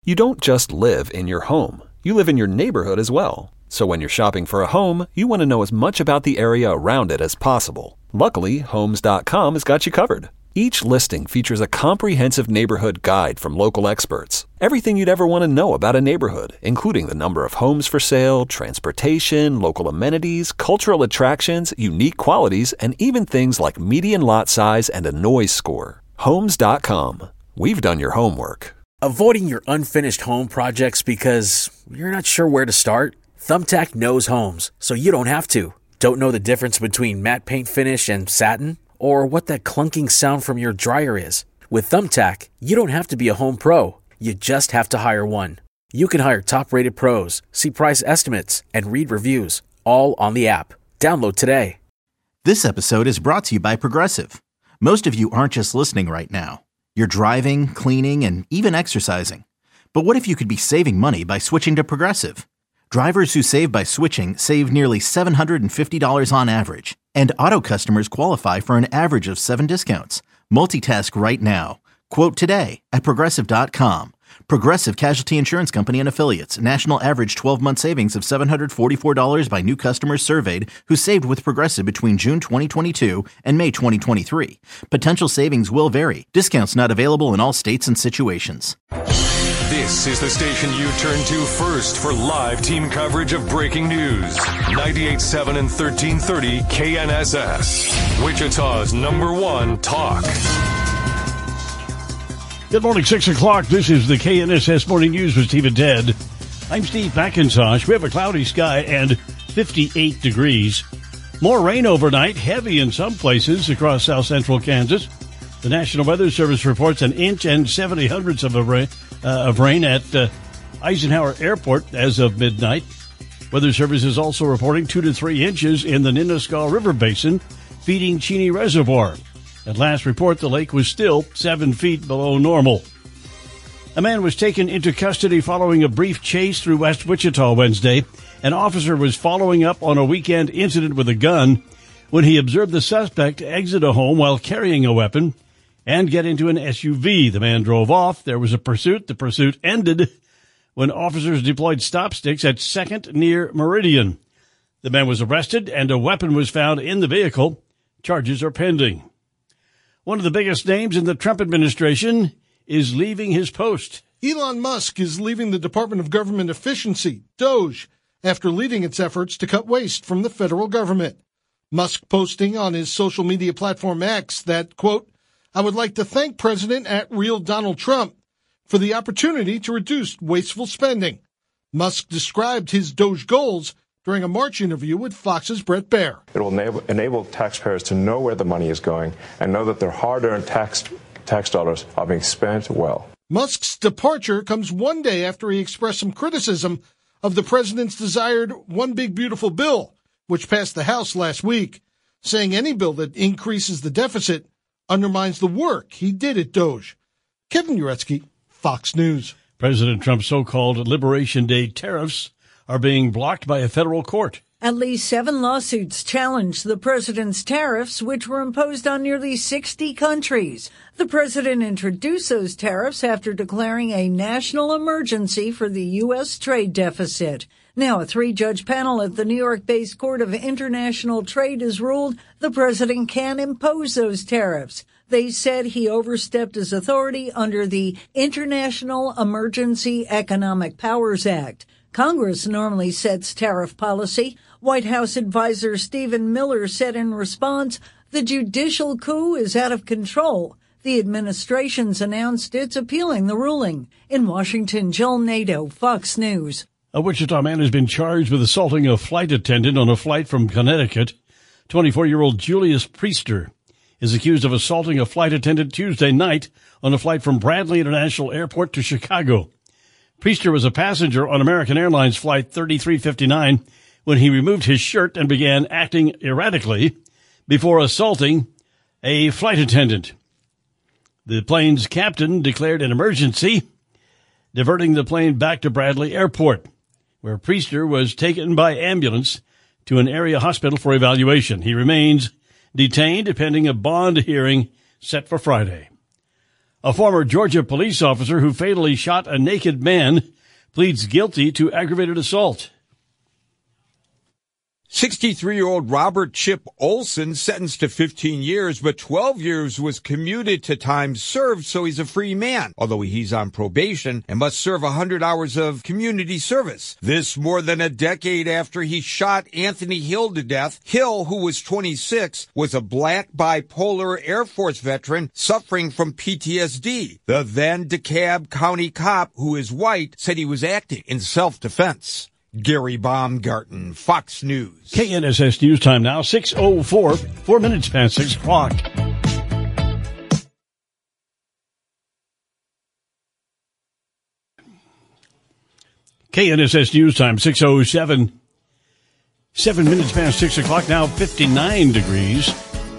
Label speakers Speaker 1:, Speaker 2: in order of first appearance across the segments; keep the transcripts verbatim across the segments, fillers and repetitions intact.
Speaker 1: You don't just live in your home. You live in your neighborhood as well. So when you're shopping for a home, you want to know as much about the area around it as possible. Luckily, Homes dot com has got you covered. Each listing features a comprehensive neighborhood guide from local experts. Everything you'd ever want to know about a neighborhood, including the number of homes for sale, transportation, local amenities, cultural attractions, unique qualities, and even things like median lot size and a noise score. Homes dot com. We've done your homework.
Speaker 2: Avoiding your unfinished home projects because you're not sure where to start? Thumbtack knows homes, so you don't have to. Don't know the difference between matte paint finish and satin? Or what that clunking sound from your dryer is? With Thumbtack, you don't have to be a home pro. You just have to hire one. You can hire top-rated pros, see price estimates, and read reviews, all on the app. Download today.
Speaker 3: This episode is brought to you by Progressive. Most of you aren't just listening right now. You're driving, cleaning, and even exercising. But what if you could be saving money by switching to Progressive? Drivers who save by switching save nearly seven hundred fifty dollars on average. And auto customers qualify for an average of seven discounts. Multitask right now. Quote today at Progressive dot com. Progressive Casualty Insurance Company and Affiliates. National average twelve-month savings of seven hundred forty-four dollars by new customers surveyed who saved with Progressive between June twenty twenty-two and May twenty twenty-three. Potential savings will vary. Discounts not available in all states and situations.
Speaker 4: This is the station you turn to first for live team coverage of breaking news. ninety-eight point seven and thirteen thirty K N S S. Wichita's number one talk.
Speaker 5: Good morning, six o'clock. This is the K N S S Morning News with Steve and Ted. I'm Steve McIntosh. We have a cloudy sky and fifty-eight degrees. More rain overnight, heavy in some places across south central Kansas. The National Weather Service reports an inch and seventy hundredths of, a rain, uh, of rain at uh, Eisenhower Airport as of midnight. Weather Service is also reporting two to three inches in the Ninnasquaw River Basin, feeding Cheney Reservoir. At last report, the lake was still seven feet below normal. A man was taken into custody following a brief chase through West Wichita Wednesday. An officer was following up on a weekend incident with a gun when he observed the suspect exit a home while carrying a weapon and get into an S U V. The man drove off. There was a pursuit. The pursuit ended when officers deployed stop sticks at second near Meridian. The man was arrested and a weapon was found in the vehicle. Charges are pending. One of the biggest names in the Trump administration is leaving his post.
Speaker 6: Elon Musk is leaving the Department of Government Efficiency, DOGE, after leading its efforts to cut waste from the federal government. Musk posting on his social media platform X that, quote, I would like to thank President at Real Donald Trump for the opportunity to reduce wasteful spending. Musk described his DOGE goals during a March interview with Fox's Bret Baier.
Speaker 7: It will enable, enable taxpayers to know where the money is going and know that their hard-earned tax, tax dollars are being spent well.
Speaker 6: Musk's departure comes one day after he expressed some criticism of the president's desired One Big Beautiful Bill, which passed the House last week, saying any bill that increases the deficit undermines the work he did at DOGE. Kevin Uretsky, Fox News.
Speaker 5: President Trump's so-called Liberation Day tariffs are being blocked by a federal court.
Speaker 8: At least seven lawsuits challenge the president's tariffs, which were imposed on nearly sixty countries. The president introduced those tariffs after declaring a national emergency for the U S trade deficit. Now, a three-judge panel at the New York-based Court of International Trade has ruled the president can impose those tariffs. They said he overstepped his authority under the International Emergency Economic Powers Act. Congress normally sets tariff policy. White House advisor Stephen Miller said in response, the judicial coup is out of control. The administration's announced it's appealing the ruling. In Washington, Jill Nato, Fox News.
Speaker 5: A Wichita man has been charged with assaulting a flight attendant on a flight from Connecticut. twenty-four-year-old Julius Priester is accused of assaulting a flight attendant Tuesday night on a flight from Bradley International Airport to Chicago. Priester was a passenger on American Airlines Flight thirty-three fifty-nine when he removed his shirt and began acting erratically before assaulting a flight attendant. The plane's captain declared an emergency, diverting the plane back to Bradley Airport, where Priester was taken by ambulance to an area hospital for evaluation. He remains detained pending a bond hearing set for Friday. A former Georgia police officer who fatally shot a naked man pleads guilty to aggravated assault.
Speaker 9: sixty-three-year-old Robert Chip Olson sentenced to fifteen years, but twelve years was commuted to time served, so he's a free man, although he's on probation and must serve one hundred hours of community service. This more than a decade after he shot Anthony Hill to death. Hill, who was twenty-six, was a black bipolar Air Force veteran suffering from P T S D. The then DeKalb County cop, who is white, said he was acting in self-defense. Gary Baumgarten, Fox News.
Speaker 5: K N S S News Time now, six oh four, four minutes past six o'clock. K N S S News Time, six oh seven, seven minutes past six o'clock now, fifty-nine degrees.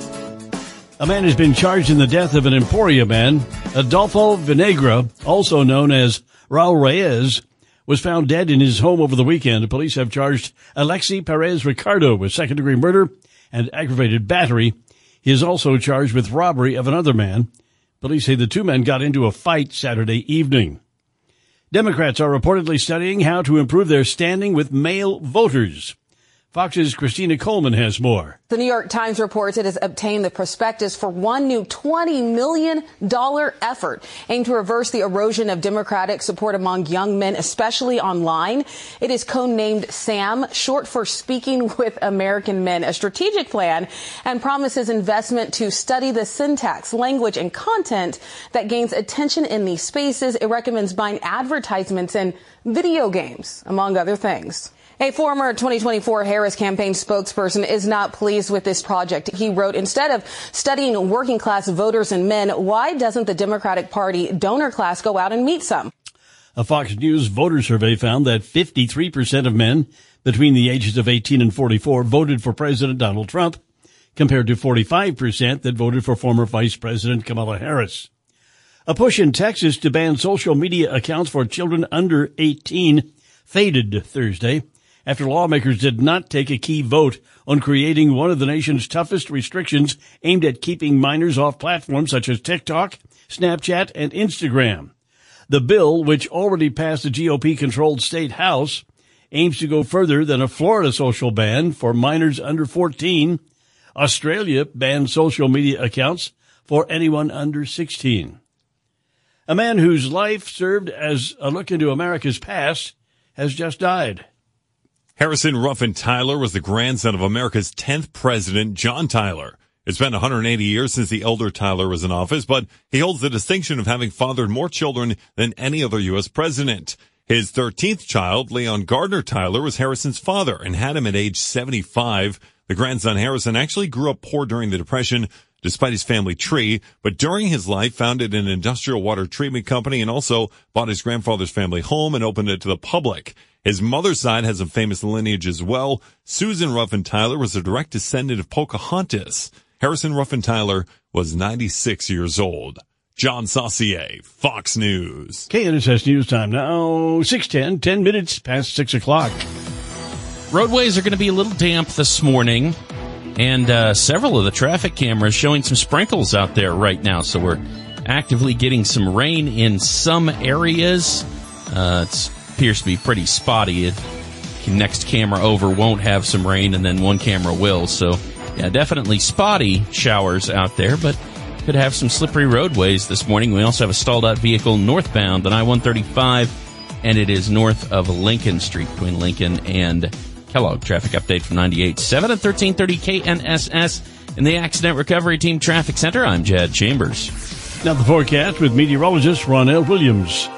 Speaker 5: A man has been charged in the death of an Emporia man. Adolfo Vinegra, also known as Raul Reyes, was found dead in his home over the weekend. Police have charged Alexi Perez Ricardo with second-degree murder and aggravated battery. He is also charged with robbery of another man. Police say the two men got into a fight Saturday evening. Democrats are reportedly studying how to improve their standing with male voters. Fox's Christina Coleman has more.
Speaker 10: The New York Times reports it has obtained the prospectus for one new twenty million dollars effort aimed to reverse the erosion of Democratic support among young men, especially online. It is codenamed SAM, short for Speaking with American Men, a strategic plan, and promises investment to study the syntax, language, and content that gains attention in these spaces. It recommends buying advertisements and video games, among other things. A former twenty twenty-four Harris campaign spokesperson is not pleased with this project. He wrote, instead of studying working class voters and men, why doesn't the Democratic Party donor class go out and meet some?
Speaker 5: A Fox News voter survey found that fifty-three percent of men between the ages of eighteen and forty-four voted for President Donald Trump, compared to forty-five percent that voted for former Vice President Kamala Harris. A push in Texas to ban social media accounts for children under eighteen faded Thursday, after lawmakers did not take a key vote on creating one of the nation's toughest restrictions aimed at keeping minors off platforms such as TikTok, Snapchat, and Instagram. The bill, which already passed the G O P-controlled state house, aims to go further than a Florida social ban for minors under fourteen. Australia banned social media accounts for anyone under sixteen. A man whose life served as a look into America's past has just died.
Speaker 11: Harrison Ruffin Tyler was the grandson of America's tenth president, John Tyler. It's been one hundred eighty years since the elder Tyler was in office, but he holds the distinction of having fathered more children than any other U S president. His thirteenth child, Leon Gardner Tyler, was Harrison's father and had him at age seventy-five. The grandson Harrison actually grew up poor during the Depression, despite his family tree, but during his life founded an industrial water treatment company and also bought his grandfather's family home and opened it to the public. His mother's side has a famous lineage as well. Susan Ruffin Tyler was a direct descendant of Pocahontas. Harrison Ruffin Tyler was ninety-six years old. John Saucier, Fox News.
Speaker 5: K N S S News Time now, six ten, ten minutes past six o'clock.
Speaker 12: Roadways are going to be a little damp this morning, and uh, several of the traffic cameras showing some sprinkles out there right now, so we're actively getting some rain in some areas. Uh, it appears to be pretty spotty. It, next camera over won't have some rain, and then one camera will, so yeah, definitely spotty showers out there, but could have some slippery roadways this morning. We also have a stalled out vehicle northbound on I one thirty-five, and it is north of Lincoln Street between Lincoln and Kellogg. Traffic update from ninety-eight point seven and thirteen thirty K N S S in the Accident Recovery Team Traffic Center. I'm Jed Chambers.
Speaker 5: Now the forecast with meteorologist Ronell Williams.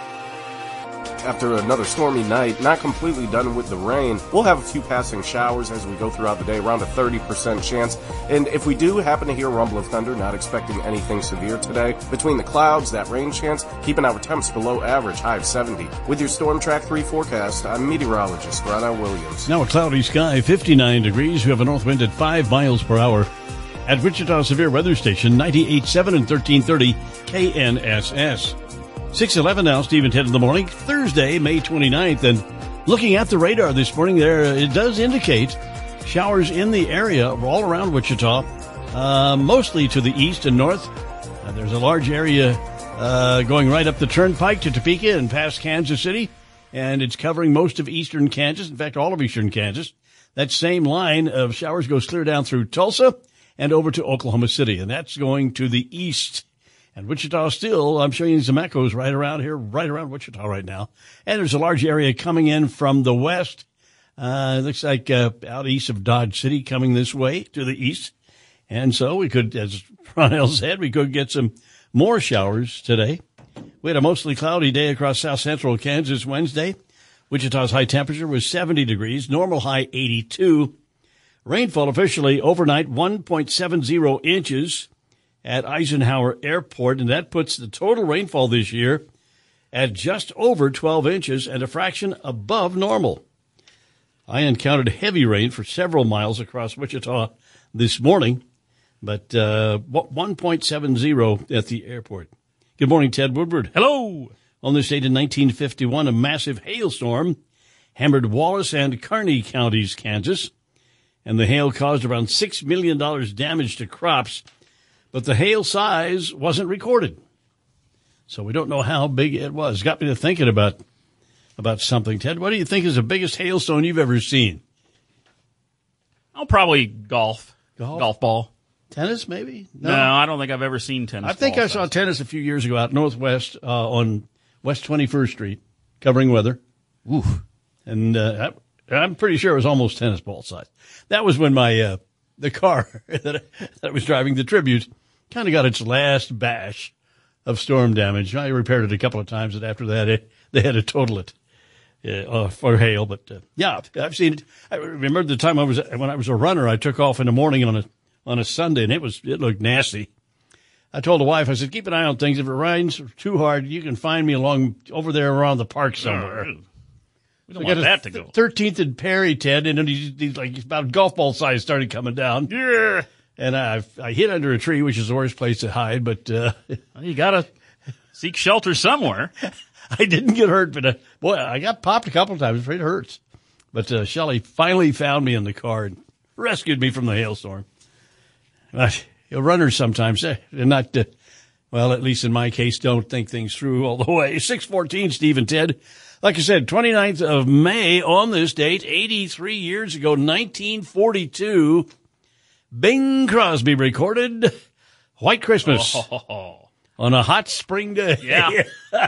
Speaker 13: After another stormy night, not completely done with the rain, we'll have a few passing showers as we go throughout the day, around a thirty percent chance. And if we do happen to hear a rumble of thunder, not expecting anything severe today, between the clouds, that rain chance, keeping our temps below average, high of seventy. With your Storm Track three forecast, I'm meteorologist Ronell Williams.
Speaker 5: Now a cloudy sky, fifty-nine degrees. We have a north wind at five miles per hour. At Wichita Severe Weather Station, ninety-eight point seven and thirteen thirty K N S S. six eleven now, Stephen ten in the morning, Thursday, May twenty-ninth. And looking at the radar this morning, there it does indicate showers in the area all around Wichita, uh, mostly to the east and north. Uh, there's a large area uh, going right up the turnpike to Topeka and past Kansas City, and it's covering most of eastern Kansas, in fact, all of eastern Kansas. That same line of showers goes clear down through Tulsa and over to Oklahoma City, and that's going to the east. And Wichita still, I'm showing you some echoes right around here, right around Wichita right now. And there's a large area coming in from the west. Uh, it looks like uh, out east of Dodge City coming this way to the east. And so we could, as Ronell said, we could get some more showers today. We had a mostly cloudy day across south central Kansas Wednesday. Wichita's high temperature was seventy degrees, normal high eighty-two. Rainfall officially overnight one point seven zero inches at Eisenhower Airport, and that puts the total rainfall this year at just over twelve inches and a fraction above normal. I encountered heavy rain for several miles across Wichita this morning, but uh, one point seven zero at the airport. Good morning, Ted Woodward.
Speaker 14: Hello.
Speaker 5: On this date in nineteen fifty-one, a massive hailstorm hammered Wallace and Kearney counties, Kansas, and the hail caused around six million dollars damage to crops, but the hail size wasn't recorded. So we don't know how big it was. Got me to thinking about about something. Ted, what do you think is the biggest hailstone you've ever seen?
Speaker 14: Oh, probably golf.
Speaker 5: Golf?
Speaker 14: Golf ball.
Speaker 5: Tennis, maybe?
Speaker 14: No, no I don't think I've ever seen tennis.
Speaker 5: I think I saw size. tennis a few years ago out northwest uh, on West twenty-first Street, covering weather.
Speaker 14: Ooh.
Speaker 5: And uh, I, I'm pretty sure it was almost tennis ball size. That was when my uh, the car that, I, that I was driving, the Tribute, kind of got its last bash of storm damage. I repaired it a couple of times, and after that, it, they had to total it uh, for hail. But uh, yeah, I've seen it. I remember the time I was when I was a runner. I took off in the morning on a on a Sunday, and it was it looked nasty. I told the wife, I said, keep an eye on things. If it rains too hard, you can find me along over there around the park somewhere.
Speaker 14: Oh, we don't so want that to go.
Speaker 5: thirteenth and Perry, Ted, and then he's, he's like about golf ball size started coming down.
Speaker 14: Yeah.
Speaker 5: And I I hid under a tree, which is the worst place to hide, but uh,
Speaker 14: well, you got to seek shelter somewhere.
Speaker 5: I didn't get hurt, but uh, boy, I got popped a couple of times. It hurts. But uh, Shelley finally found me in the car and rescued me from the hailstorm. But runners sometimes, they're not, uh, well, at least in my case, don't think things through all the way. six fourteen, Steve and Ted. Like I said, twenty-ninth of May on this date, eighty-three years ago, nineteen forty-two, Bing Crosby recorded White Christmas
Speaker 14: oh.
Speaker 5: on a hot spring day.
Speaker 14: Yeah.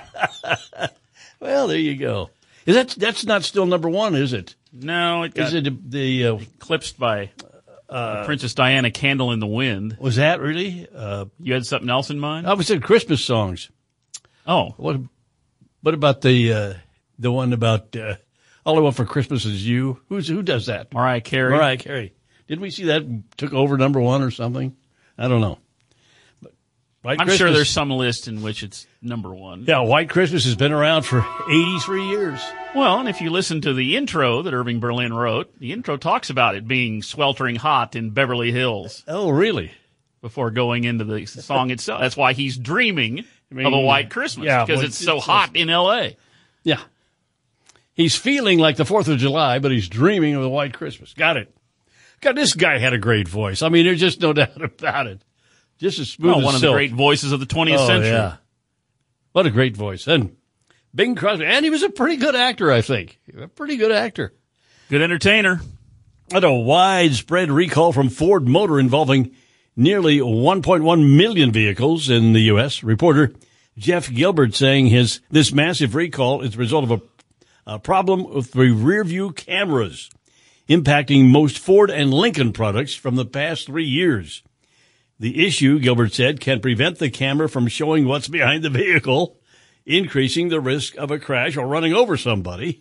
Speaker 5: Well, there you go. Is that, that's not still number one, is it?
Speaker 14: No, it got
Speaker 5: is it the, uh,
Speaker 14: eclipsed by uh, Princess Diana, Candle in the Wind.
Speaker 5: Was that really? Uh,
Speaker 14: you had something else in mind?
Speaker 5: I was saying Christmas songs.
Speaker 14: Oh.
Speaker 5: What, what about the, uh, the one about, uh, All I Want for Christmas Is You? Who's, who does that?
Speaker 14: Mariah Carey.
Speaker 5: Mariah Carey. Didn't we see that took over number one or something? I don't know. But White
Speaker 14: I'm
Speaker 5: Christmas,
Speaker 14: sure there's some list in which it's number one.
Speaker 5: Yeah, White Christmas has been around for eighty-three years.
Speaker 14: Well, and if you listen to the intro that Irving Berlin wrote, the intro talks about it being sweltering hot in Beverly Hills.
Speaker 5: Oh, really?
Speaker 14: Before going into the song itself. That's why he's dreaming I mean, of a white Christmas,
Speaker 5: yeah,
Speaker 14: because it's so hot in L A.
Speaker 5: Yeah. He's feeling like the fourth of July, but he's dreaming of a white Christmas. Got it. God, this guy had a great voice. I mean, there's just no doubt about it. Just as smooth
Speaker 14: oh,
Speaker 5: as
Speaker 14: one of
Speaker 5: silk.
Speaker 14: the great voices of the twentieth
Speaker 5: oh,
Speaker 14: century.
Speaker 5: Yeah. What a great voice. And Bing Crosby. And he was a pretty good actor, I think. A pretty good actor.
Speaker 14: Good entertainer.
Speaker 5: And a widespread recall from Ford Motor involving nearly one point one million vehicles in the U S. Reporter Jeff Gilbert saying his this massive recall is the result of a, a problem with the rear view cameras impacting most Ford and Lincoln products from the past three years. The issue, Gilbert said, can prevent the camera from showing what's behind the vehicle, increasing the risk of a crash or running over somebody.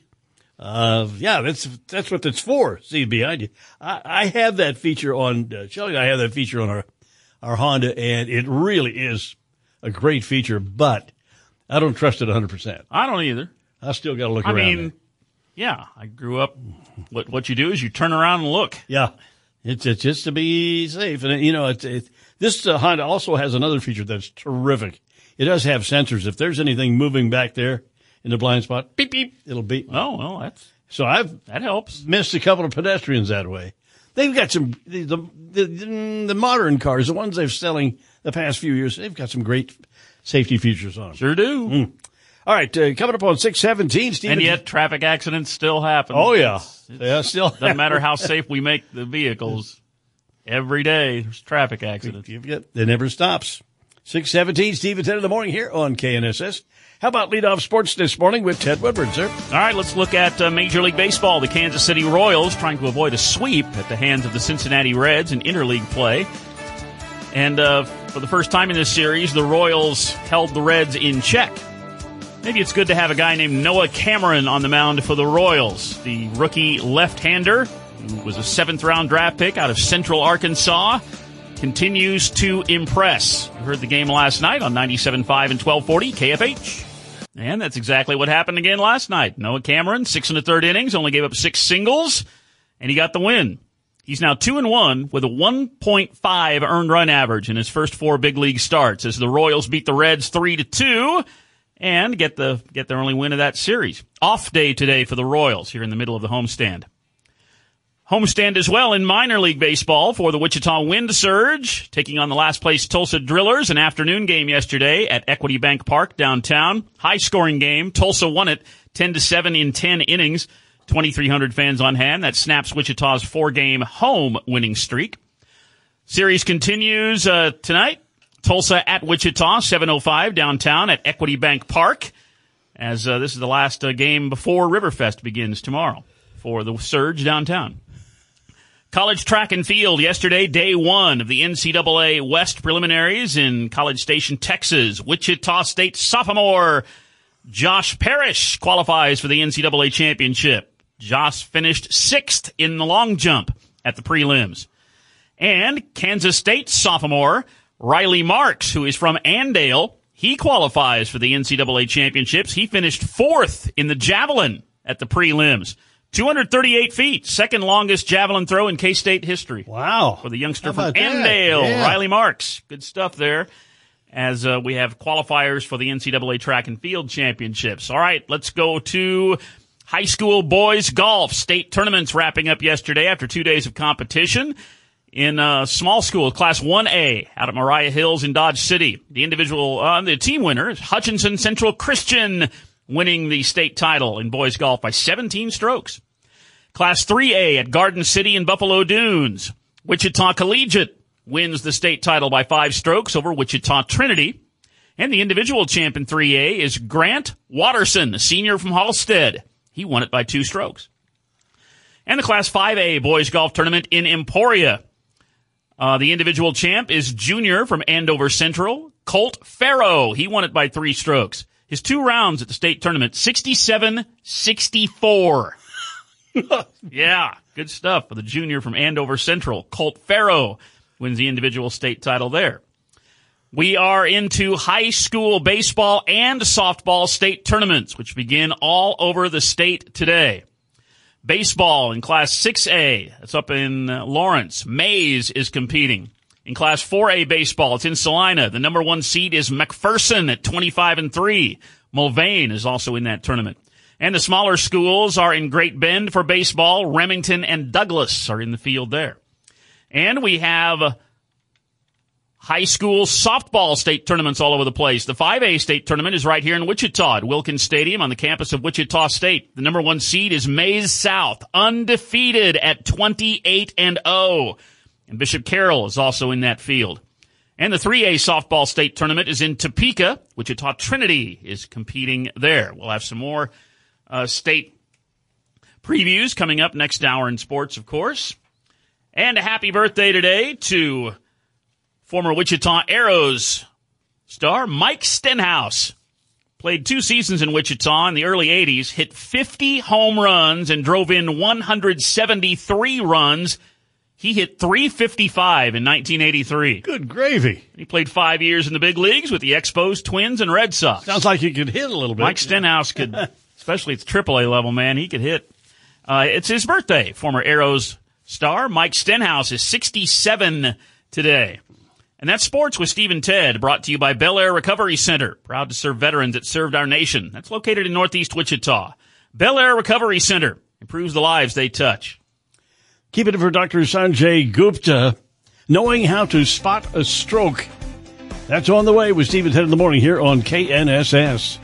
Speaker 5: Uh, yeah, that's, that's what it's for. See behind you. I, I have that feature on, uh, Shelley and I have that feature on our, our Honda, and it really is a great feature, but I don't trust it one hundred percent.
Speaker 14: I don't either.
Speaker 5: I still got to look
Speaker 14: I
Speaker 5: around.
Speaker 14: I mean,
Speaker 5: there.
Speaker 14: yeah, I grew up, what, what you do is you turn around and look.
Speaker 5: Yeah. It's, it's just to be safe. And, you know, it's, it, this uh, Honda also has another feature that's terrific. It does have sensors. If there's anything moving back there in the blind spot, beep, beep, it'll beep.
Speaker 14: Oh, well, that's,
Speaker 5: so I've
Speaker 14: that helps.
Speaker 5: Missed a couple of pedestrians that way. They've got some, the, the, the, the modern cars, the ones they've selling the past few years, they've got some great safety features on them.
Speaker 14: Sure do.
Speaker 5: Mm. All right, uh, coming up on six seventeen, Steve.
Speaker 14: And yet traffic accidents still happen.
Speaker 5: Oh, yeah.
Speaker 14: It's, it's,
Speaker 5: yeah, still
Speaker 14: doesn't matter how safe we make the vehicles. Every day there's traffic accidents.
Speaker 5: It never stops. six seventeen, Steve, at ten in the morning here on K N S S. How about leadoff sports this morning with Ted Woodward, sir?
Speaker 14: All right, let's look at uh, Major League Baseball. The Kansas City Royals trying to avoid a sweep at the hands of the Cincinnati Reds in interleague play. And uh, for the first time in this series, the Royals held the Reds in check. Maybe it's good to have a guy named Noah Cameron on the mound for the Royals. The rookie left-hander, who was a seventh-round draft pick out of Central Arkansas, continues to impress. You heard the game last night on ninety-seven point five and twelve forty K F H. And that's exactly what happened again last night. Noah Cameron, six and a third innings, only gave up six singles, and he got the win. He's now two and one with a one point five earned run average in his first four big league starts as the Royals beat the Reds three to two and get the get their only win of that series. Off day today for the Royals here in the middle of the homestand. Homestand as well in minor league baseball for the Wichita Wind Surge, taking on the last place Tulsa Drillers. An afternoon game yesterday at Equity Bank Park downtown. High scoring game. Tulsa won it ten to seven in ten innings. twenty-three hundred fans on hand. That snaps Wichita's four-game home winning streak. Series continues uh, tonight. Tulsa at Wichita, seven oh five downtown at Equity Bank Park, as uh, this is the last uh, game before Riverfest begins tomorrow for the Surge downtown. College track and field yesterday, day one of the N C double A West preliminaries in College Station, Texas. Wichita State sophomore Josh Parrish qualifies for the N C double A championship. Josh finished sixth in the long jump at the prelims. And Kansas State sophomore Riley Marks, who is from Andale, he qualifies for the N C double A championships. He finished fourth in the javelin at the prelims. two hundred thirty-eight feet, second longest javelin throw in K-State history.
Speaker 5: Wow.
Speaker 14: For the youngster
Speaker 5: How
Speaker 14: from
Speaker 5: about that?
Speaker 14: Andale,
Speaker 5: Yeah.
Speaker 14: Riley Marks. Good stuff there as uh, we have qualifiers for the N C double A track and field championships. All right, let's go to high school boys golf. State tournaments wrapping up yesterday after two days of competition. In uh, small school, Class one A out at Mariah Hills in Dodge City. The individual, uh, the team winner is Hutchinson Central Christian, winning the state title in boys golf by seventeen strokes. Class three A at Garden City in Buffalo Dunes. Wichita Collegiate wins the state title by five strokes over Wichita Trinity. And the individual champ in three A is Grant Watterson, a senior from Halstead. He won it by two strokes. And the Class five A boys golf tournament in Emporia. Uh, the individual champ is junior from Andover Central, Colt Farrow. He won it by three strokes. His two rounds at the state tournament, sixty-seven sixty-four. Yeah, good stuff for the junior from Andover Central. Colt Farrow wins the individual state title there. We are into high school baseball and softball state tournaments, which begin all over the state today. Baseball in Class six A, that's up in uh, Lawrence. Mays is competing. In Class four A baseball, it's in Salina. The number one seed is McPherson at twenty-five and three. Mulvane is also in that tournament. And the smaller schools are in Great Bend for baseball. Remington and Douglas are in the field there. And we have high school softball state tournaments all over the place. The five A state tournament is right here in Wichita at Wilkins Stadium on the campus of Wichita State. The number one seed is Mays South, undefeated at twenty-eight and oh. And Bishop Carroll is also in that field. And the three A softball state tournament is in Topeka. Wichita Trinity is competing there. We'll have some more uh, state previews coming up next hour in sports, of course. And a happy birthday today to former Wichita Arrows star Mike Stenhouse. Played two seasons in Wichita in the early eighties, hit fifty home runs and drove in one hundred seventy-three runs. He hit three fifty-five in nineteen eighty-three.
Speaker 5: Good gravy.
Speaker 14: He played five years in the big leagues with the Expos, Twins, and Red Sox.
Speaker 5: Sounds like he could hit a little bit.
Speaker 14: Mike Stenhouse could, especially at the triple A level, man, he could hit. Uh, it's his birthday. Former Arrows star Mike Stenhouse is sixty-seven today. And that's Sports with Steve and Ted, brought to you by Bel Air Recovery Center. Proud to serve veterans that served our nation. That's located in Northeast Wichita. Bel Air Recovery Center improves the lives they touch.
Speaker 5: Keeping it for Doctor Sanjay Gupta. Knowing how to spot a stroke That's on the way with Steve at ten in the morning here on K N S S.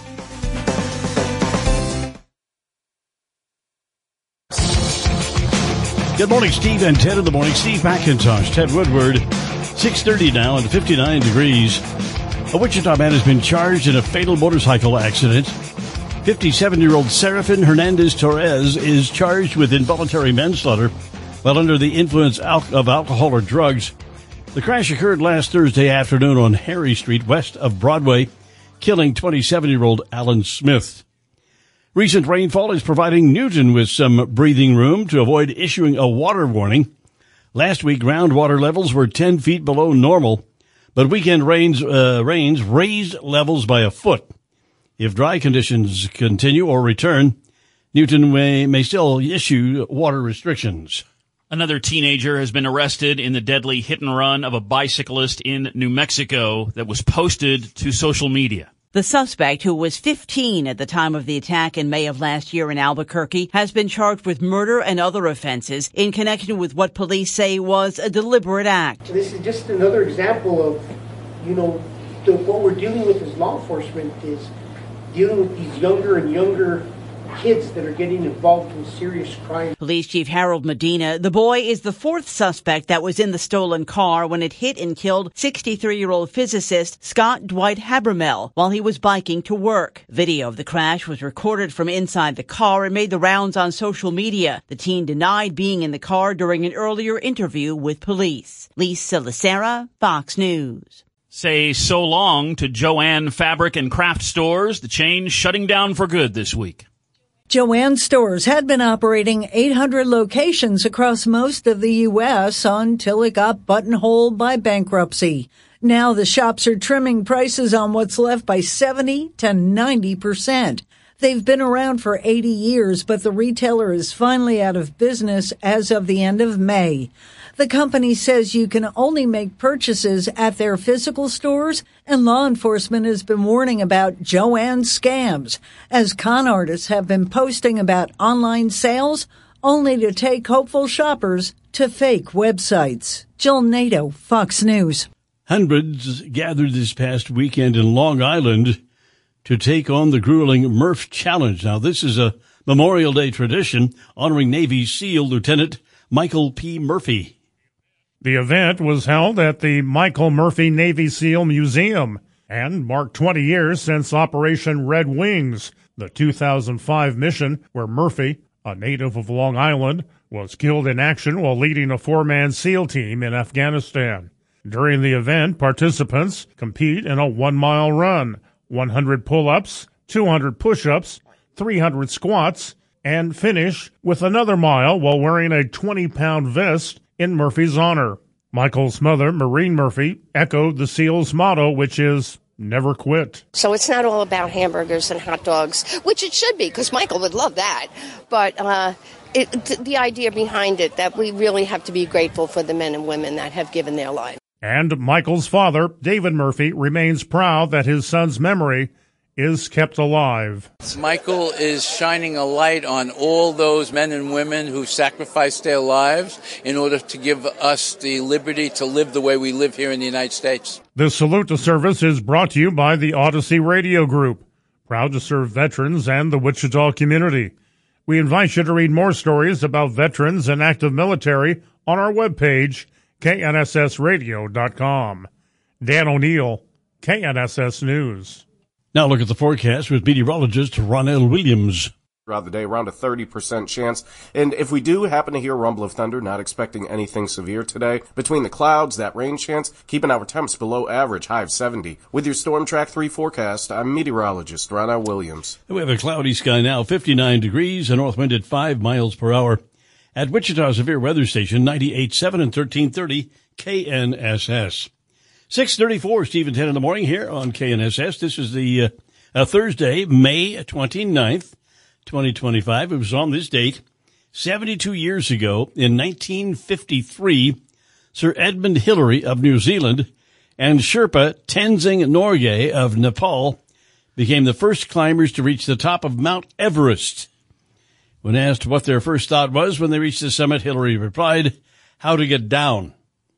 Speaker 5: Good morning, Steve and Ted in the morning. Steve McIntosh, Ted Woodward, six thirty now and fifty-nine degrees. A Wichita man has been charged in a fatal motorcycle accident. fifty-seven-year-old Serafin Hernandez Torres is charged with involuntary manslaughter while under the influence of alcohol or drugs. The crash occurred last Thursday afternoon on Harry Street, west of Broadway, killing twenty-seven-year-old Alan Smith. Recent rainfall is providing Newton with some breathing room to avoid issuing a water warning. Last week, groundwater levels were ten feet below normal, but weekend rains, uh, rains raised levels by a foot. If dry conditions continue or return, Newton may, may still issue water restrictions.
Speaker 14: Another teenager has been arrested in the deadly hit and run of a bicyclist in New Mexico that was posted to social media.
Speaker 15: The suspect, who was fifteen at the time of the attack in May of last year in Albuquerque, has been charged with murder and other offenses in connection with what police say was a deliberate act.
Speaker 16: This is just another example of, you know, the, what we're dealing with as law enforcement is dealing with these younger and younger kids that are getting involved in serious crime.
Speaker 15: Police Chief Harold Medina, the boy is the fourth suspect that was in the stolen car when it hit and killed sixty-three-year-old physicist Scott Dwight Habermel while he was biking to work. Video of the crash was recorded from inside the car and made the rounds on social media. The teen denied being in the car during an earlier interview with police. Lisa Lacera, Fox News.
Speaker 14: Say so long to Jo-Ann Fabric and Craft Stores, the chain shutting down for good this week.
Speaker 8: Jo-Ann Stores had been operating eight hundred locations across most of the U S until it got buttonholed by bankruptcy. Now the shops are trimming prices on what's left by seventy to ninety percent. They've been around for eighty years, but the retailer is finally out of business as of the end of May. The company says you can only make purchases at their physical stores, and law enforcement has been warning about Jo-Ann scams, as con artists have been posting about online sales only to take hopeful shoppers to fake websites. Jill Nato, Fox News.
Speaker 5: Hundreds gathered this past weekend in Long Island to take on the grueling Murph Challenge. Now, this is a Memorial Day tradition honoring Navy SEAL Lieutenant Michael P. Murphy.
Speaker 17: The event was held at the Michael Murphy Navy SEAL Museum and marked twenty years since Operation Red Wings, the two thousand five mission where Murphy, a native of Long Island, was killed in action while leading a four-man SEAL team in Afghanistan. During the event, participants compete in a one-mile run, one hundred pull-ups, two hundred push-ups, three hundred squats, and finish with another mile while wearing a twenty-pound vest in Murphy's honor. Michael's mother, Maureen Murphy, echoed the SEAL's motto, which is never quit.
Speaker 18: So it's not all about hamburgers and hot dogs, which it should be, because Michael would love that. But uh, it, the idea behind it, that we really have to be grateful for the men and women that have given their lives.
Speaker 17: And Michael's father, David Murphy, remains proud that his son's memory is kept alive.
Speaker 19: Michael is shining a light on all those men and women who sacrificed their lives in order to give us the liberty to live the way we live here in the United States.
Speaker 17: This salute to service is brought to you by the Odyssey Radio Group, proud to serve veterans and the Wichita community. We invite you to read more stories about veterans and active military on our webpage, K N S S radio dot com. Dan O'Neill, K N S S News.
Speaker 5: Now look at the forecast with meteorologist Ronell Williams.
Speaker 13: Throughout the day, around a thirty percent chance. And if we do happen to hear a rumble of thunder, not expecting anything severe today. Between the clouds, that rain chance, keeping our temps below average, high of seventy. With your Storm Track three forecast, I'm meteorologist Ronell Williams.
Speaker 5: We have a cloudy sky now, fifty-nine degrees, a north wind at five miles per hour. At Wichita Severe Weather Station, ninety-eight point seven and thirteen thirty K N S S. six thirty-four, Steve and ten in the morning here on K N S S. This is the uh, uh, Thursday, May twenty-ninth, twenty twenty-five. It was on this date, seventy-two years ago, in nineteen fifty-three, Sir Edmund Hillary of New Zealand and Sherpa Tenzing Norgay of Nepal became the first climbers to reach the top of Mount Everest. When asked what their first thought was when they reached the summit, Hillary replied, "How to get down."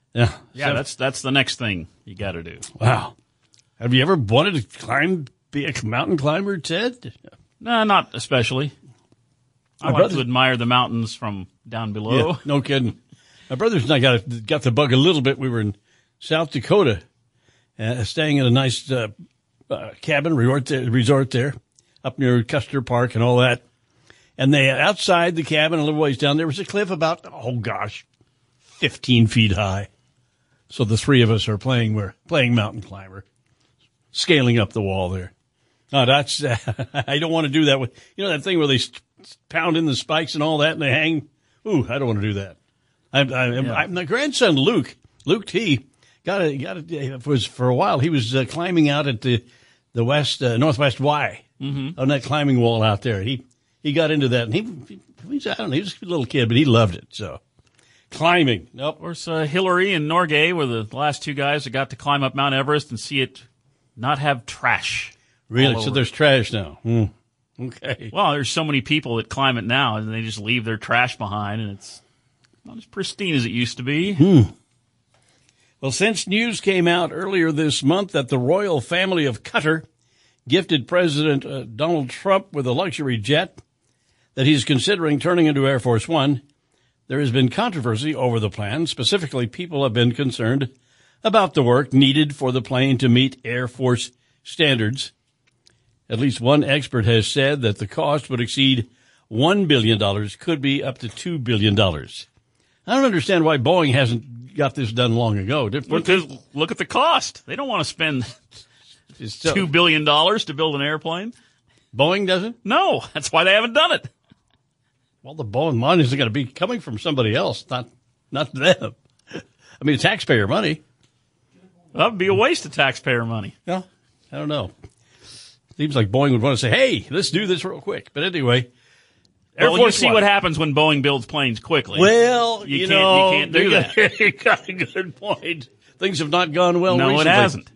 Speaker 5: Yeah.
Speaker 14: Yeah,
Speaker 5: So-
Speaker 14: that's that's the next thing you got to do.
Speaker 5: Wow. Have you ever wanted to climb, be a mountain climber, Ted?
Speaker 14: No, not especially. I
Speaker 5: My
Speaker 14: like
Speaker 5: brother-
Speaker 14: to admire the mountains from down below.
Speaker 5: Yeah, no kidding. My brothers and I got got the bug a little bit. We were in South Dakota, uh, staying in a nice uh, uh, cabin resort there, resort there, up near Custer Park and all that. And they outside the cabin, a little ways down, there was a cliff about oh gosh, fifteen feet high. So the three of us are playing. We're playing mountain climber, scaling up the wall there. No, that's uh, I don't want to do that with you know that thing where they st- pound in the spikes and all that and they hang. Ooh, I don't want to do that. I, I,
Speaker 14: Yeah.
Speaker 5: I, my grandson Luke, Luke T, got a got a was for a while. He was uh, climbing out at the the west uh, northwest Y
Speaker 14: Mhm.
Speaker 5: on that climbing wall out there. He he got into that and he, he he's, I don't know, he was a little kid, but he loved it. So climbing, nope.
Speaker 14: Of course, uh, Hillary and Norgay were the last two guys that got to climb up Mount Everest and see it not have trash.
Speaker 5: Really?
Speaker 14: all
Speaker 5: So
Speaker 14: over
Speaker 5: there's
Speaker 14: it.
Speaker 5: trash now. Hmm. Okay.
Speaker 14: Well, there's so many people that climb it now, and they just leave their trash behind, and it's not as pristine as it used to be.
Speaker 5: Hmm. Well, since news came out earlier this month that the royal family of Qatar gifted President uh, Donald Trump with a luxury jet that he's considering turning into Air Force One, there has been controversy over the plan. Specifically, people have been concerned about the work needed for the plane to meet Air Force standards. At least one expert has said that the cost would exceed one billion dollars, could be up to two billion dollars. I don't understand why Boeing hasn't got this done long ago.
Speaker 14: Because look at the cost. They don't want to spend
Speaker 5: so-
Speaker 14: two billion dollars to build an airplane.
Speaker 5: Boeing doesn't?
Speaker 14: No, that's why they haven't done it.
Speaker 5: Well, the Boeing money is going to be coming from somebody else, not not them. I mean, taxpayer money.
Speaker 14: That would be a waste of taxpayer money.
Speaker 5: Yeah, I don't know. Seems like Boeing would want to say, hey, let's do this real quick. But anyway, Air
Speaker 14: Well,
Speaker 5: Force
Speaker 14: you see
Speaker 5: One.
Speaker 14: what happens when Boeing builds planes quickly.
Speaker 5: Well,
Speaker 14: you,
Speaker 5: you,
Speaker 14: can't,
Speaker 5: know,
Speaker 14: you can't do
Speaker 5: you
Speaker 14: that.
Speaker 5: got, you got a good point. Things have not gone well
Speaker 14: No, it
Speaker 5: recently.
Speaker 14: hasn't.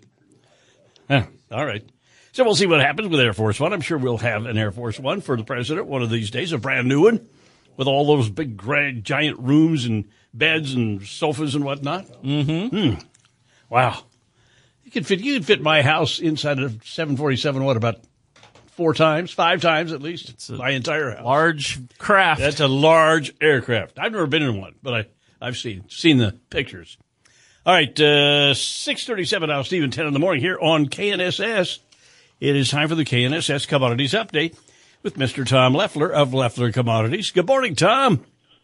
Speaker 5: Huh, all right. So we'll see what happens with Air Force One. I'm sure we'll have an Air Force One for the president one of these days, a brand new one with all those big, grand, giant rooms and beds and sofas and whatnot.
Speaker 14: Mm-hmm.
Speaker 5: Hmm. Wow. You could fit, you could fit my house inside of seven forty-seven, what, about four times, five times at least? It's my entire house.
Speaker 14: Large craft.
Speaker 5: That's a large aircraft. I've never been in one, but I, I've seen seen the pictures. All right, uh, six thirty-seven now, Stephen, ten in the morning here on K N S S. It is time for the K N S S Commodities Update with Mister Tom Leffler of Leffler Commodities. Good morning, Tom.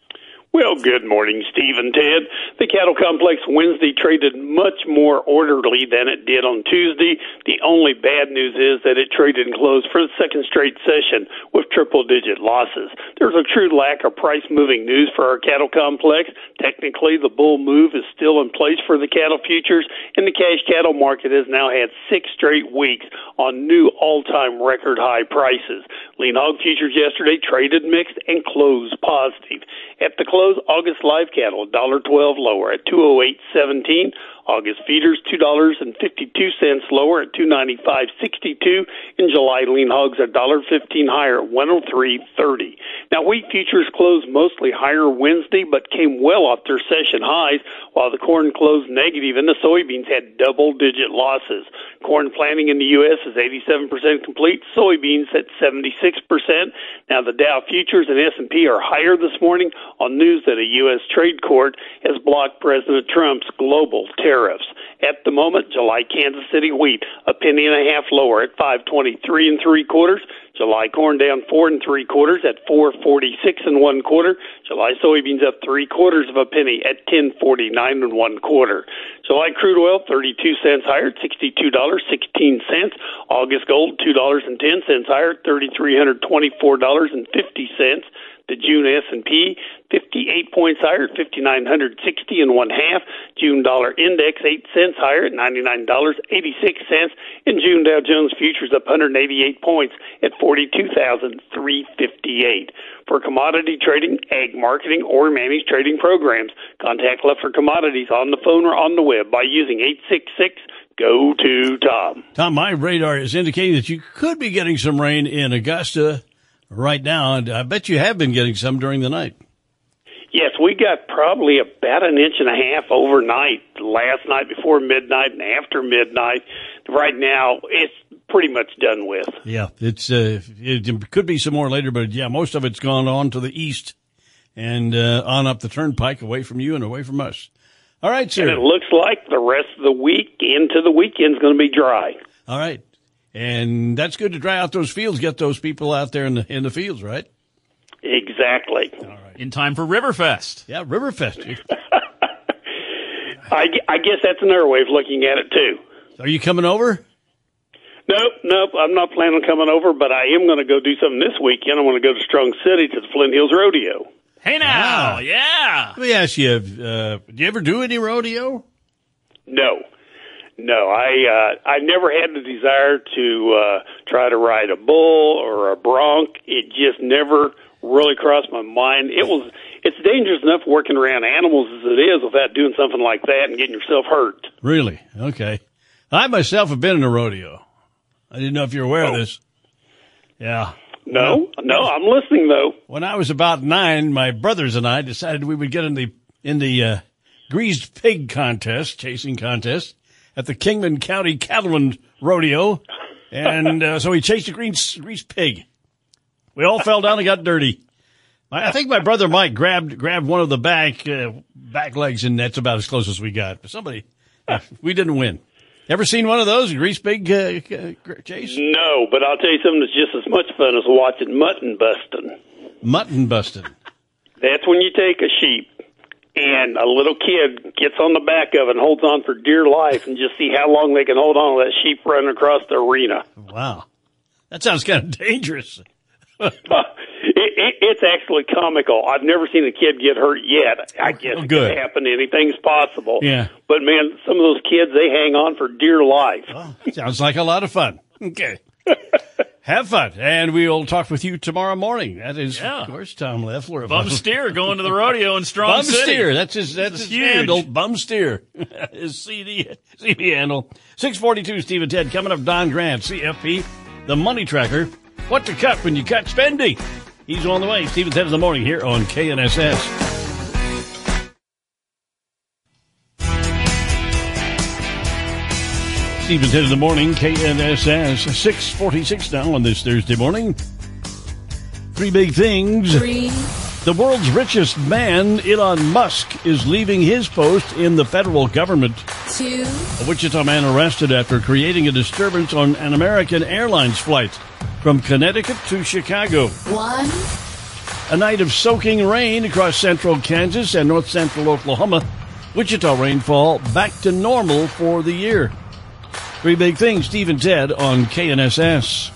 Speaker 20: Well, good morning, Steve and Ted. The cattle complex Wednesday traded much more orderly than it did on Tuesday. The only bad news is that it traded and closed for the second straight session with triple-digit losses. There's a true lack of price-moving news for our cattle complex. Technically, the bull move is still in place for the cattle futures, and the cash cattle market has now had six straight weeks on new all-time record high prices. Lean hog futures yesterday traded mixed and closed positive. At the close, August live cattle one dollar twelve lower at two oh eight seventeen. August feeders two dollars and fifty-two cents lower at two ninety-five sixty-two. In July, lean hogs one dollar fifteen higher at one oh three thirty. Now, wheat futures closed mostly higher Wednesday, but came well off their session highs, while the corn closed negative and the soybeans had double-digit losses. Corn planting in the U S is eighty-seven percent complete, soybeans at seventy-six percent. Now, the Dow futures and S and P are higher this morning on news that a U S trade court has blocked President Trump's global tariffs. At the moment, July Kansas City wheat a penny and a half lower at five twenty-three and three quarters. July corn down four and three quarters at four forty-six and one quarter. July soybeans up three quarters of a penny at ten forty-nine and one quarter. July crude oil thirty-two cents higher at sixty-two dollars and sixteen cents. August gold two dollars and ten cents higher at three thousand three hundred twenty-four dollars and fifty cents. The June S and P fifty-eight points higher at five thousand nine hundred sixty and one half. June dollar index eight cents higher at ninety-nine dollars and eighty-six cents. And June Dow Jones futures up one hundred eighty-eight points at forty-two thousand three hundred fifty-eight. For commodity trading, ag marketing, or managed trading programs, contact Leffler Commodities on the phone or on the web by using eight six six go to Tom.
Speaker 5: Tom, my radar is indicating that you could be getting some rain in Augusta right now, and I bet you have been getting some during the night.
Speaker 20: Yeah, Yes, we got probably about an inch and a half overnight, last night before midnight and after midnight. Right now, it's pretty much done with.
Speaker 5: Yeah, it's uh, it could be some more later, but yeah, most of it's gone on to the east and uh, on up the turnpike, away from you and away from us. All right, sir.
Speaker 20: And it looks like the rest of the week into the weekend is going to be dry.
Speaker 5: All right, and that's good to dry out those fields, get those people out there in the in the fields, right?
Speaker 20: Exactly.
Speaker 5: All right.
Speaker 14: In time for Riverfest.
Speaker 5: Yeah, Riverfest.
Speaker 20: I, I guess that's another way of looking at it, too.
Speaker 5: Are you coming over?
Speaker 20: Nope, nope. I'm not planning on coming over, but I am going to go do something this weekend. I'm going to go to Strong City to the Flint Hills Rodeo.
Speaker 14: Hey, now.
Speaker 5: Wow.
Speaker 14: Yeah.
Speaker 5: Let me ask you, uh, do you ever do any rodeo?
Speaker 20: No. No, I uh, I never had the desire to uh, try to ride a bull or a bronc. It just never really crossed my mind. It was it's dangerous enough working around animals as it is without doing something like that and getting yourself hurt.
Speaker 5: Really? Okay. I myself have been in a rodeo. I didn't know if you're aware
Speaker 20: oh.
Speaker 5: of this. Yeah.
Speaker 20: No,
Speaker 5: well,
Speaker 20: no, I'm listening though.
Speaker 5: When I was about nine, my brothers and I decided we would get in the in the uh, greased pig contest, chasing contest, at the Kingman County Cattleman Rodeo, and uh, so we chased a greased, greased pig. We all fell down and got dirty. I think my brother Mike grabbed grabbed one of the back uh, back legs, and that's about as close as we got. But somebody, uh, we didn't win. Ever seen one of those, a greased pig uh, chase?
Speaker 20: No, but I'll tell you something that's just as much fun as watching mutton busting.
Speaker 5: Mutton busting.
Speaker 20: That's when you take a sheep and a little kid gets on the back of it and holds on for dear life and just see how long they can hold on to that sheep running across the arena.
Speaker 5: Wow. That sounds kind of dangerous.
Speaker 20: it, it, it's actually comical. I've never seen a kid get hurt yet. I guess
Speaker 5: oh,
Speaker 20: it
Speaker 5: good.
Speaker 20: can happen. Anything's possible.
Speaker 5: Yeah.
Speaker 20: But, man, some of those kids, they hang on for dear life.
Speaker 5: Oh, sounds like a lot of fun. Okay. Have fun. And we'll talk with you tomorrow morning. That is,
Speaker 14: yeah.
Speaker 5: of course, Tom Leffler.
Speaker 14: Bum Steer going to the rodeo in Strong
Speaker 5: Bum
Speaker 14: City.
Speaker 5: Steer. That's his, that's his
Speaker 14: huge.
Speaker 5: handle. Bum Steer. His C D, C D handle. six forty-two, Steve and Ted. Coming up, Don Grant, C F P, the money tracker. What to cut when you cut spending. He's on the way. Steve and Ted in the morning here on K N S S. Steve and Ted in the morning, K N S S, six forty-six now on this Thursday morning. Three big things.
Speaker 21: Three.
Speaker 5: The world's richest man, Elon Musk, is leaving his post in the federal government.
Speaker 21: Two.
Speaker 5: A Wichita man arrested after creating a disturbance on an American Airlines flight from Connecticut to Chicago.
Speaker 21: One.
Speaker 5: A night of soaking rain across central Kansas and north central Oklahoma. Wichita rainfall back to normal for the year. Three big things, Steve and Ted on K N S S.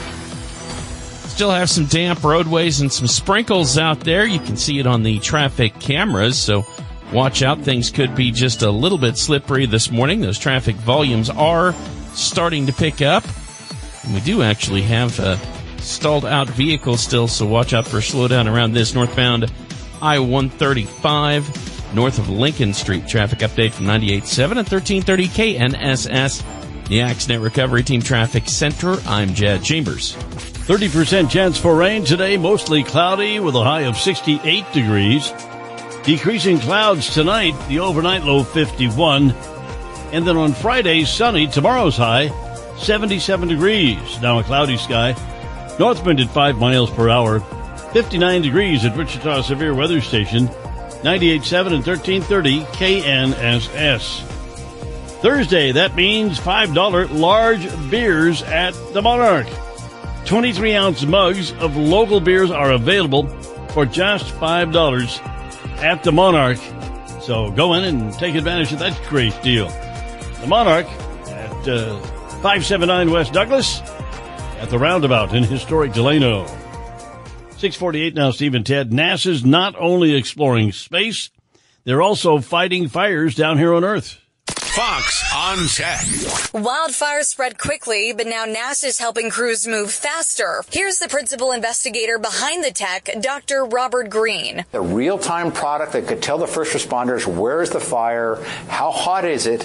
Speaker 12: Still have some damp roadways and some sprinkles out there. You can see it on the traffic cameras, so watch out. Things could be just a little bit slippery this morning. Those traffic volumes are starting to pick up. And we do actually have a stalled out vehicle still, so watch out for a slowdown around this northbound I one thirty-five, north of Lincoln Street. Traffic update from ninety-eight point seven and thirteen thirty K N S S. The Accident Recovery Team Traffic Center. I'm Jad Chambers.
Speaker 5: thirty percent chance for rain today, mostly cloudy with a high of sixty-eight degrees. Decreasing clouds tonight, the overnight low fifty-one. And then on Friday, sunny, tomorrow's high seventy-seven degrees. Now a cloudy sky. North wind at five miles per hour. fifty-nine degrees at Wichita Severe Weather Station. ninety-eight point seven and thirteen thirty K N S S. Thursday, that means five dollars large beers at the Monarch. twenty-three ounce mugs of local beers are available for just five dollars at the Monarch. So go in and take advantage of that great deal. The Monarch at uh, five seventy-nine West Douglas at the roundabout in historic Delano. six forty-eight now, Steve and Ted. NASA's not only exploring space, they're also fighting fires down here on Earth.
Speaker 22: Fox on Tech. Wildfires spread quickly, but now NASA's helping crews move faster. Here's the principal investigator behind the tech, Doctor Robert Green.
Speaker 23: A real-time product that could tell the first responders where is the fire, how hot is it,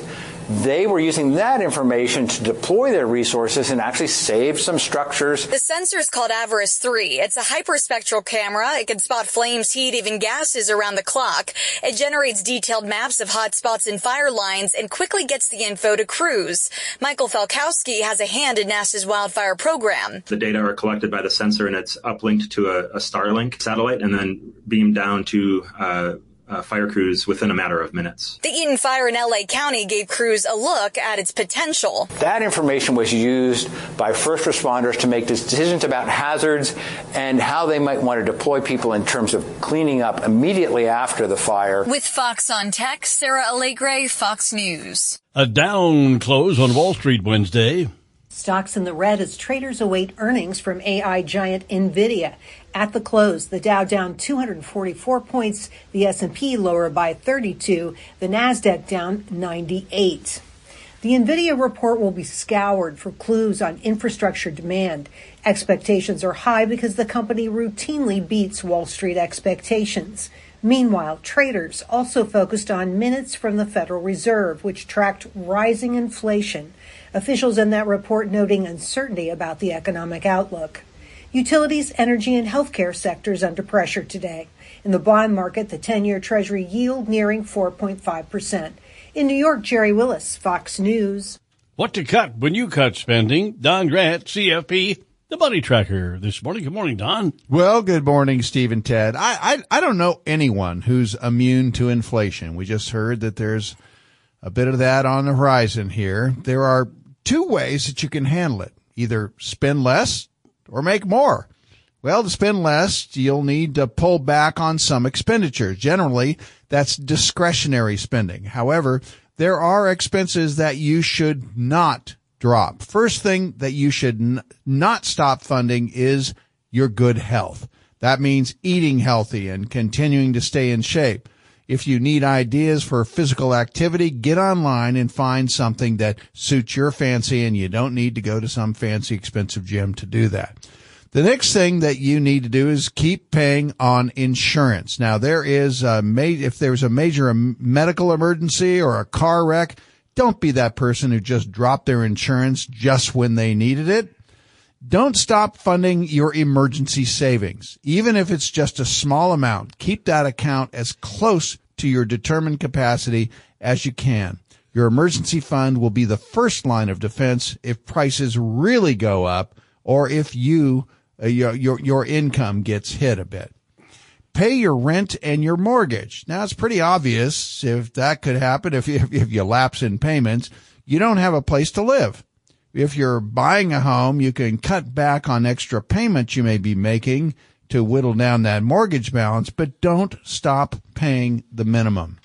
Speaker 1: they were using that information to deploy their resources and actually save some structures.
Speaker 22: The sensor is called Avaris three. It's a hyperspectral camera. It can spot flames, heat, even gases around the clock. It generates detailed maps of hot spots and fire lines and quickly gets the info to crews. Michael Falkowski has a hand in NASA's wildfire program.
Speaker 21: The data are collected by the sensor and it's uplinked to a, a Starlink satellite and then beamed down to uh, uh, fire crews within a matter of minutes.
Speaker 22: The Eaton Fire in L A County gave crews a look at its potential.
Speaker 1: That information was used by first responders to make decisions about hazards and how they might want to deploy people in terms of cleaning up immediately after the fire.
Speaker 22: With Fox on Tech, Sarah Allegre, Fox News.
Speaker 5: A down close on Wall Street Wednesday.
Speaker 23: Stocks in the red as traders await earnings from A I giant NVIDIA. At the close, the Dow down two hundred forty-four points, the S and P lower by thirty-two, the Nasdaq down ninety-eight. The NVIDIA report will be scoured for clues on infrastructure demand. Expectations are high because the company routinely beats Wall Street expectations. Meanwhile, traders also focused on minutes from the Federal Reserve, which tracked rising inflation. Officials in that report noting uncertainty about the economic outlook. Utilities, energy, and healthcare sectors under pressure today. In the bond market, the ten-year Treasury yield nearing four point five percent. In New York, Jerry Willis, Fox News.
Speaker 5: What to cut when you cut spending? Don Grant, C F P, the Money Tracker this morning. Good morning, Don.
Speaker 24: Well, good morning, Steve and Ted. I, I, I don't know anyone who's immune to inflation. We just heard that there's a bit of that on the horizon here. There are two ways that you can handle it. Either spend less or make more. Well, to spend less, you'll need to pull back on some expenditures. Generally, that's discretionary spending. However, there are expenses that you should not drop. First thing that you should n- not stop funding is your good health. That means eating healthy and continuing to stay in shape. If you need ideas for physical activity, get online and find something that suits your fancy, and you don't need to go to some fancy, expensive gym to do that. The next thing that you need to do is keep paying on insurance. Now, there is a ma- if there's a major medical emergency or a car wreck, don't be that person who just dropped their insurance just when they needed it. Don't stop funding your emergency savings. Even if it's just a small amount, keep that account as close to your determined capacity as you can. Your emergency fund will be the first line of defense if prices really go up or if you uh, your, your your income gets hit a bit. Pay your rent and your mortgage. Now, it's pretty obvious if that could happen if if, if you lapse in payments, you don't have a place to live. If you're buying a home, you can cut back on extra payments you may be making to whittle down that mortgage balance, but don't stop paying the minimum.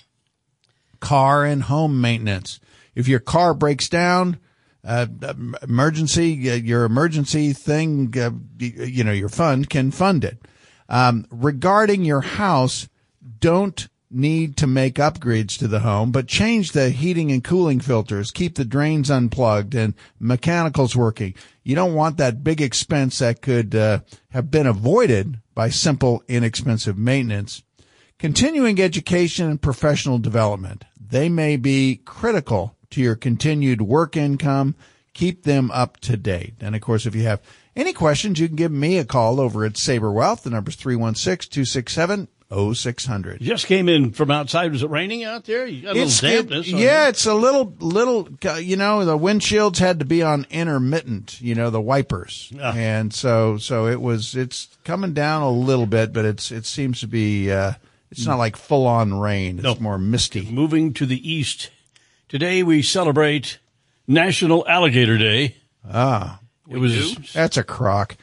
Speaker 24: Car and home maintenance. If your car breaks down, uh, emergency, uh, your emergency thing, uh, you know, your fund can fund it. Um, regarding your house, don't need to make upgrades to the home, but change the heating and cooling filters, keep the drains unplugged and mechanicals working. You don't want that big expense that could uh, have been avoided by simple, inexpensive maintenance. Continuing education and professional development. They may be critical to your continued work income. Keep them up to date. And, of course, if you have any questions, you can give me a call over at Sabre Wealth. The number's three one six, two six seven, oh six hundred.
Speaker 5: Just came in from outside. Was it raining out there? You got a
Speaker 24: It's,
Speaker 5: little dampness.
Speaker 24: it,
Speaker 5: on
Speaker 24: yeah,
Speaker 5: you.
Speaker 24: it's a little, little, you know, the windshields had to be on intermittent, you know, the wipers.
Speaker 5: Ah.
Speaker 24: And so, so it was, it's coming down a little bit, but it's, it seems to be, uh, it's not like full on rain. It's
Speaker 5: No.
Speaker 24: more misty.
Speaker 5: Moving to the east. Today we celebrate National Alligator Day.
Speaker 24: Ah,
Speaker 5: it was
Speaker 24: that's a crock.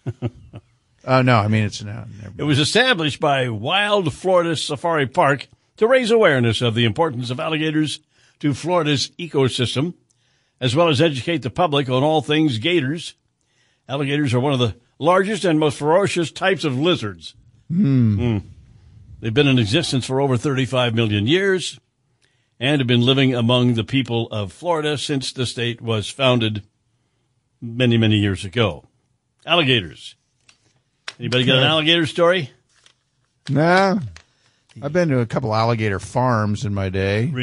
Speaker 24: Oh, no, I mean, it's now.
Speaker 5: It was established by Wild Florida Safari Park to raise awareness of the importance of alligators to Florida's ecosystem, as well as educate the public on all things gators. Alligators are one of the largest and most ferocious types of lizards.
Speaker 24: Hmm.
Speaker 5: Mm. They've been in existence for over thirty-five million years and have been living among the people of Florida since the state was founded many, many years ago. Alligators. Anybody got an alligator story?
Speaker 24: No. I've been to a couple alligator farms in my day.
Speaker 5: Really?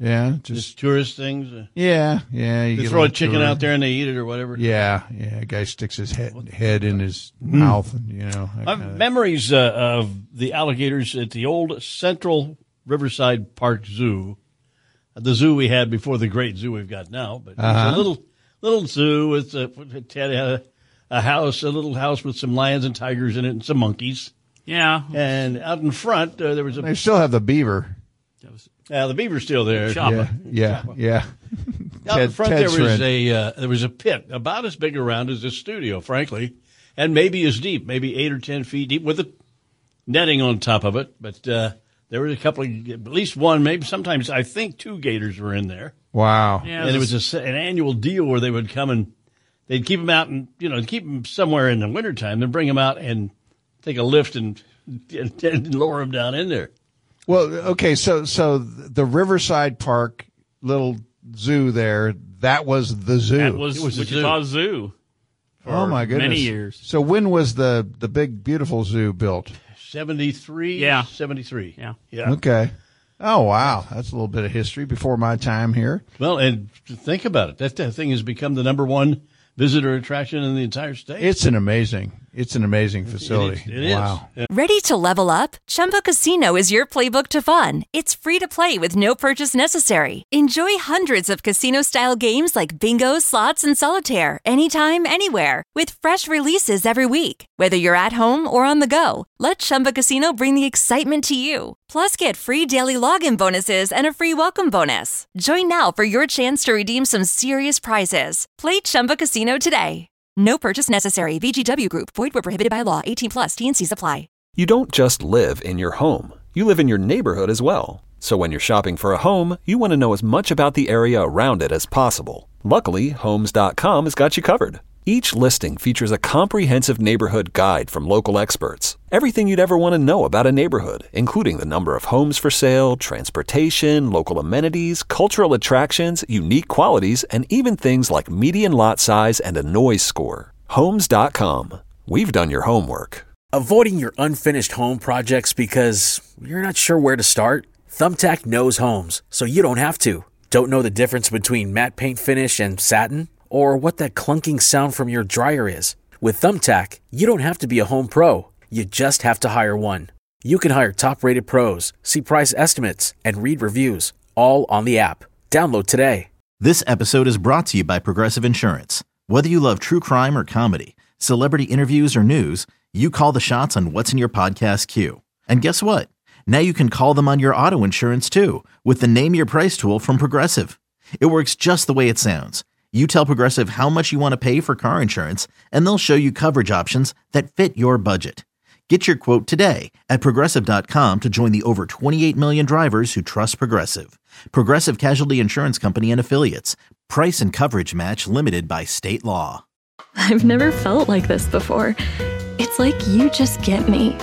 Speaker 24: Yeah,
Speaker 5: just,
Speaker 24: just
Speaker 5: tourist things. Uh,
Speaker 24: yeah, yeah. You
Speaker 5: they
Speaker 24: get
Speaker 5: throw a
Speaker 24: little
Speaker 5: chicken
Speaker 24: tour.
Speaker 5: out there and they eat it or whatever.
Speaker 24: Yeah, yeah. A guy sticks his head head in his mm. mouth, and you know.
Speaker 5: My memories uh, of the alligators at the old Central Riverside Park Zoo, the zoo we had before the great zoo we've got now. But
Speaker 24: Uh-huh.
Speaker 5: it was a little little zoo with a, Ted had a, a house, a little house with some lions and tigers in it and some monkeys.
Speaker 14: Yeah,
Speaker 5: and out in front uh, there was a.
Speaker 24: They still have the beaver.
Speaker 5: Yeah, the beaver's still there.
Speaker 24: Yeah, yeah, yeah.
Speaker 5: Out in
Speaker 24: Ted-
Speaker 5: front
Speaker 24: Ted's
Speaker 5: there was
Speaker 24: friend.
Speaker 5: a uh, there was a pit about as big around as this studio, frankly, and maybe as deep, maybe eight or ten feet deep, with a netting on top of it. But uh, there was a couple of, at least one, maybe sometimes I think two gators were in there.
Speaker 24: Wow.
Speaker 5: Yeah, and it was a, se- an annual deal where they would come and they'd keep them out and you know keep them somewhere in the wintertime, then bring them out and take a lift and, and, and lower them down in there.
Speaker 24: Well, okay, so so the Riverside Park little zoo there, that was the zoo.
Speaker 14: That was, was Wichita Zoo. zoo for
Speaker 24: oh my goodness,
Speaker 14: many years.
Speaker 24: So when was the the big beautiful zoo built?
Speaker 5: seventy-three
Speaker 14: Yeah,
Speaker 5: seventy-three
Speaker 14: Yeah,
Speaker 5: yeah.
Speaker 24: Okay. Oh wow, that's a little bit of history before my time here.
Speaker 5: Well, and think about it. That, that thing has become the number one visitor attraction in the entire state.
Speaker 24: It's an amazing, it's an amazing facility.
Speaker 5: It is. It
Speaker 24: wow.
Speaker 5: is.
Speaker 2: Ready to level up? Chumba Casino is your playbook to fun. It's free to play with no purchase necessary. Enjoy hundreds of casino-style games like bingo, slots, and solitaire anytime, anywhere with fresh releases every week. Whether you're at home or on the go, let Chumba Casino bring the excitement to you. Plus, get free daily login bonuses and a free welcome bonus. Join now for your chance to redeem some serious prizes. Play Chumba Casino today. No purchase necessary. V G W Group. Void where prohibited by law. eighteen plus. T N Cs apply.
Speaker 3: You don't just live in your home. You live in your neighborhood as well. So when you're shopping for a home, you want to know as much about the area around it as possible. Luckily, Homes dot com has got you covered. Each listing features a comprehensive neighborhood guide from local experts. Everything you'd ever want to know about a neighborhood, including the number of homes for sale, transportation, local amenities, cultural attractions, unique qualities, and even things like median lot size and a noise score. Homes dot com. We've done your homework.
Speaker 4: Avoiding your unfinished home projects because you're not sure where to start? Thumbtack knows homes, so you don't have to. Don't know the difference between matte paint finish and satin? Or what that clunking sound from your dryer is? With Thumbtack, you don't have to be a home pro. You just have to hire one. You can hire top-rated pros, see price estimates, and read reviews, all on the app. Download today.
Speaker 7: This episode is brought to you by Progressive Insurance. Whether you love true crime or comedy, celebrity interviews or news, you call the shots on what's in your podcast queue. And guess what? Now you can call them on your auto insurance too with the Name Your Price tool from Progressive. It works just the way it sounds. You tell Progressive how much you want to pay for car insurance, and they'll show you coverage options that fit your budget. Get your quote today at Progressive dot com to join the over twenty-eight million drivers who trust Progressive. Progressive Casualty Insurance Company and Affiliates. Price and coverage match limited by state law.
Speaker 25: I've never felt like this before. It's like you just get me.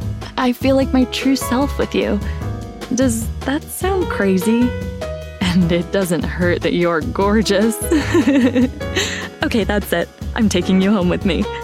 Speaker 25: I feel like my true self with you. Does that sound crazy? And it doesn't hurt that you're gorgeous. Okay, that's it. I'm taking you home with me.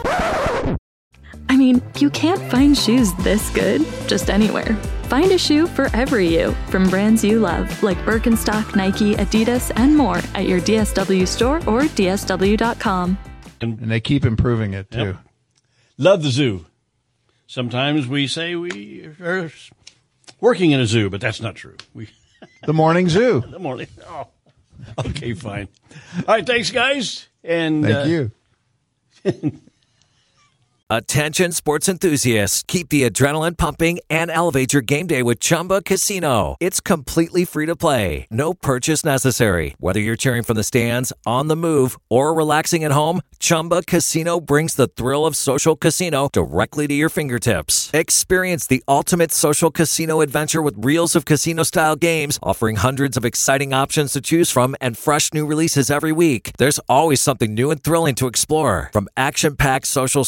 Speaker 25: I mean, you can't find shoes this good just anywhere. Find a shoe for every you from brands you love, like Birkenstock, Nike, Adidas, and more at your D S W store or D S W dot com.
Speaker 24: And they keep improving it, too.
Speaker 5: Yep. Love the zoo. Sometimes we say we are working in a zoo, but that's not true. We
Speaker 24: The morning zoo.
Speaker 5: The morning. Oh, okay, fine. All right, thanks, guys. And
Speaker 24: Thank
Speaker 5: uh,
Speaker 24: you.
Speaker 26: Attention sports enthusiasts, keep the adrenaline pumping and elevate your game day with Chumba Casino. It's completely free to play. No purchase necessary. Whether you're cheering from the stands, on the move, or relaxing at home, Chumba Casino brings the thrill of social casino directly to your fingertips. Experience the ultimate social casino adventure with reels of casino-style games, offering hundreds of exciting options to choose from and fresh new releases every week. There's always something new and thrilling to explore, from action-packed social slots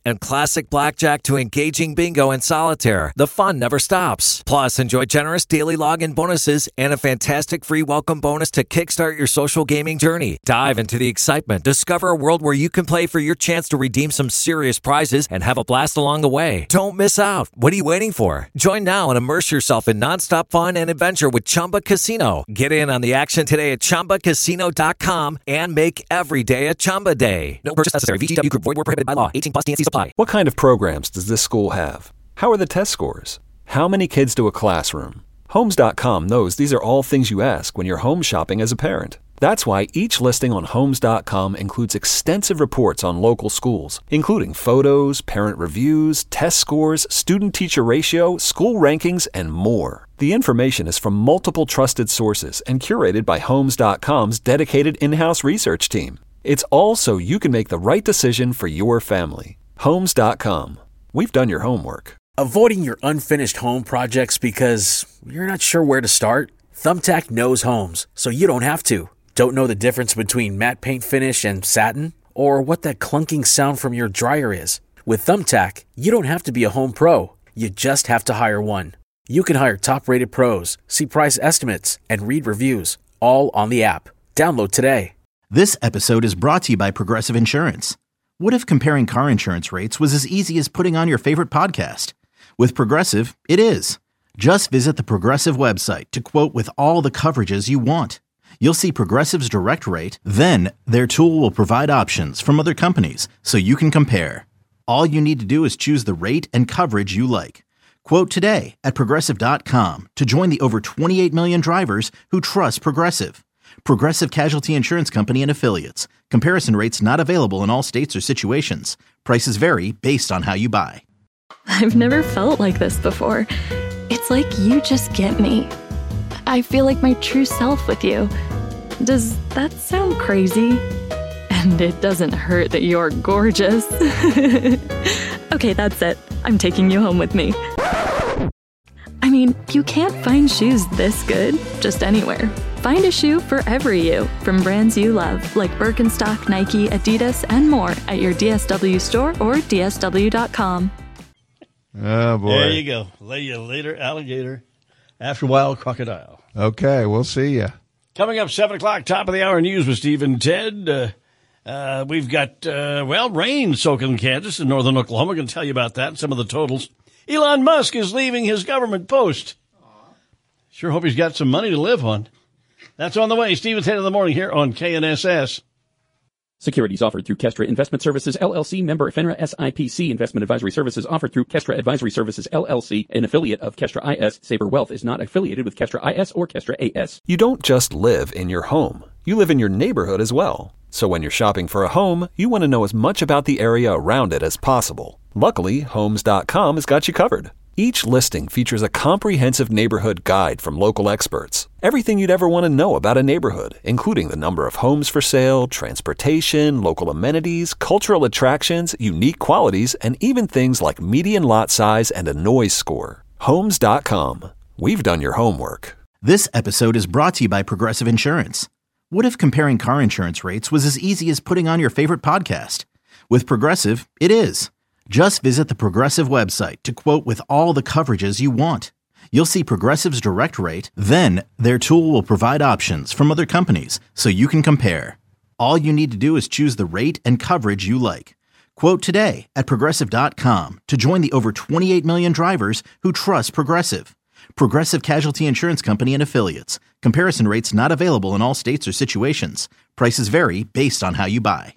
Speaker 26: And classic blackjack to engaging bingo and solitaire, the fun never stops. Plus, enjoy generous daily login bonuses and a fantastic free welcome bonus to kickstart your social gaming journey. Dive into the excitement. Discover a world where you can play for your chance to redeem some serious prizes and have a blast along the way. Don't miss out. What are you waiting for? Join now and immerse yourself in nonstop fun and adventure with Chumba Casino. Get in on the action today at Chumba Casino dot com and make every day a Chumba day. No purchase necessary. V G W Group. Void where prohibited by law. eighteen plus T N C supply.
Speaker 3: What kind of programs does this school have? How are the test scores? How many kids do a classroom? Homes dot com knows these are all things you ask when you're home shopping as a parent. That's why each listing on Homes dot com includes extensive reports on local schools, including photos, parent reviews, test scores, student-teacher ratio, school rankings, and more. The information is from multiple trusted sources and curated by Homes dot com's dedicated in-house research team. It's all so you can make the right decision for your family. Homes dot com. We've done your homework.
Speaker 4: Avoiding your unfinished home projects because you're not sure where to start? Thumbtack knows homes, so you don't have to. Don't know the difference between matte paint finish and satin? Or what that clunking sound from your dryer is? With Thumbtack, you don't have to be a home pro. You just have to hire one. You can hire top-rated pros, see price estimates, and read reviews, all on the app. Download today.
Speaker 7: This episode is brought to you by Progressive Insurance. What if comparing car insurance rates was as easy as putting on your favorite podcast? With Progressive, it is. Just visit the Progressive website to quote with all the coverages you want. You'll see Progressive's direct rate, then their tool will provide options from other companies so you can compare. All you need to do is choose the rate and coverage you like. Quote today at Progressive dot com to join the over twenty-eight million drivers who trust Progressive. Progressive Casualty Insurance Company and Affiliates. Comparison rates not available in all states or situations. Prices vary based on how you buy.
Speaker 25: I've never felt like this before. It's like you just get me. I feel like my true self with you. Does that sound crazy? And it doesn't hurt that you're gorgeous. Okay, that's it. I'm taking you home with me. I mean, you can't find shoes this good just anywhere. Find a shoe for every you from brands you love, like Birkenstock, Nike, Adidas, and more at your D S W store or D S W dot com.
Speaker 24: Oh, boy.
Speaker 5: There you go. Lay you later, alligator. After a while, crocodile.
Speaker 24: Okay, we'll see you.
Speaker 5: Coming up, seven o'clock, top of the hour news with Steve and Ted. Uh, uh, we've got, uh, well, rain soaking Kansas and northern Oklahoma. Going to tell you about that and some of the totals. Elon Musk is leaving his government post. Sure hope he's got some money to live on. That's on the way. Steve and Ted in the morning here on K N S S.
Speaker 6: Securities offered through Kestra Investment Services, L L C, member FINRA S I P C. Investment advisory services offered through Kestra Advisory Services, L L C, an affiliate of Kestra I S. Saber Wealth is not affiliated with Kestra I S or Kestra A S.
Speaker 3: You don't just live in your home. You live in your neighborhood as well. So when you're shopping for a home, you want to know as much about the area around it as possible. Luckily, Homes dot com has got you covered. Each listing features a comprehensive neighborhood guide from local experts. Everything you'd ever want to know about a neighborhood, including the number of homes for sale, transportation, local amenities, cultural attractions, unique qualities, and even things like median lot size and a noise score. Homes dot com. We've done your homework.
Speaker 7: This episode is brought to you by Progressive Insurance. What if comparing car insurance rates was as easy as putting on your favorite podcast? With Progressive, it is. Just visit the Progressive website to quote with all the coverages you want. You'll see Progressive's direct rate, then their tool will provide options from other companies so you can compare. All you need to do is choose the rate and coverage you like. Quote today at Progressive dot com to join the over twenty-eight million drivers who trust Progressive. Progressive Casualty Insurance Company and Affiliates. Comparison rates not available in all states or situations. Prices vary based on how you buy.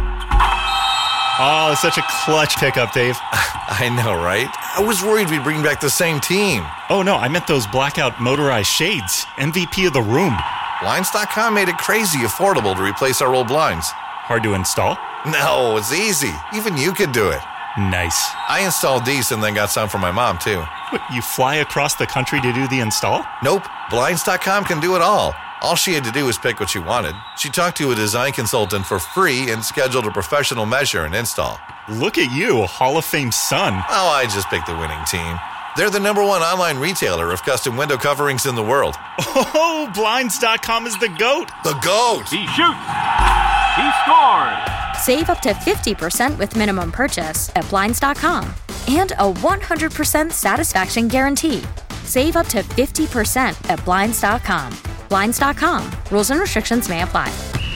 Speaker 9: Oh, such a clutch pickup, Dave.
Speaker 10: I know, right? I was worried we'd bring back the same team.
Speaker 9: Oh, no, I meant those blackout motorized shades. M V P of the room.
Speaker 10: Blinds dot com made it crazy affordable to replace our old blinds.
Speaker 9: Hard to install?
Speaker 10: No, it's easy. Even you could do it.
Speaker 9: Nice.
Speaker 10: I installed these and then got some for my mom, too.
Speaker 9: What, you fly across the country to do the install?
Speaker 10: Nope. Blinds dot com can do it all. All she had to do was pick what she wanted. She talked to a design consultant for free and scheduled a professional measure and install.
Speaker 9: Look at you, a Hall of Fame son.
Speaker 10: Oh, I just picked the winning team. They're the number one online retailer of custom window coverings in the world.
Speaker 9: Oh, Blinds dot com is the GOAT.
Speaker 10: The GOAT.
Speaker 14: He shoots. He scores.
Speaker 8: Save up to fifty percent with minimum purchase at Blinds dot com. And a one hundred percent satisfaction guarantee. Save up to fifty percent at Blinds dot com. Blinds dot com. Rules and restrictions may apply.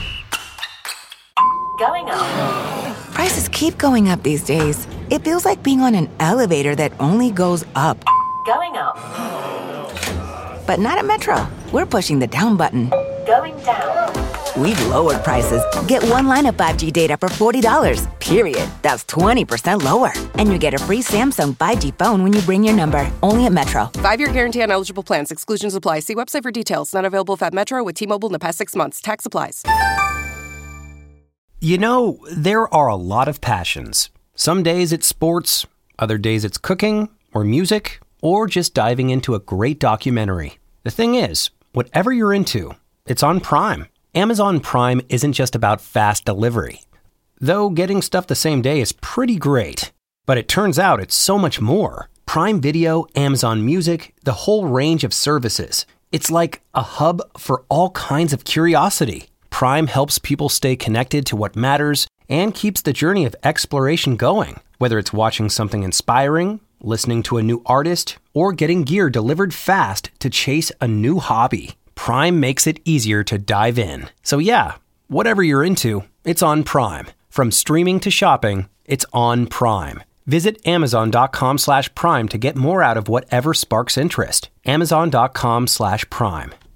Speaker 11: Going up. Prices keep going up these days. It feels like being on an elevator that only goes up. Going up. But not at Metro. We're pushing the down button. Going down. We've lowered prices. Get one line of five G data for forty dollars, period. That's twenty percent lower. And you get a free Samsung five G phone when you bring your number. Only at Metro.
Speaker 15: Five-year guarantee on eligible plans. Exclusions apply. See website for details. Not available if at Metro with T-Mobile in the past six months. Tax applies.
Speaker 16: You know, there are a lot of passions. Some days it's sports, other days it's cooking or music, or just diving into a great documentary. The thing is, whatever you're into, it's on Prime. Amazon Prime isn't just about fast delivery. Though getting stuff the same day is pretty great. But it turns out it's so much more. Prime Video, Amazon Music, the whole range of services. It's like a hub for all kinds of curiosity. Prime helps people stay connected to what matters and keeps the journey of exploration going. Whether it's watching something inspiring, listening to a new artist, or getting gear delivered fast to chase a new hobby, Prime makes it easier to dive in. So yeah, whatever you're into, it's on Prime. From streaming to shopping, it's on Prime. Visit amazon.com slash prime to get more out of whatever sparks interest. Amazon.com slash prime.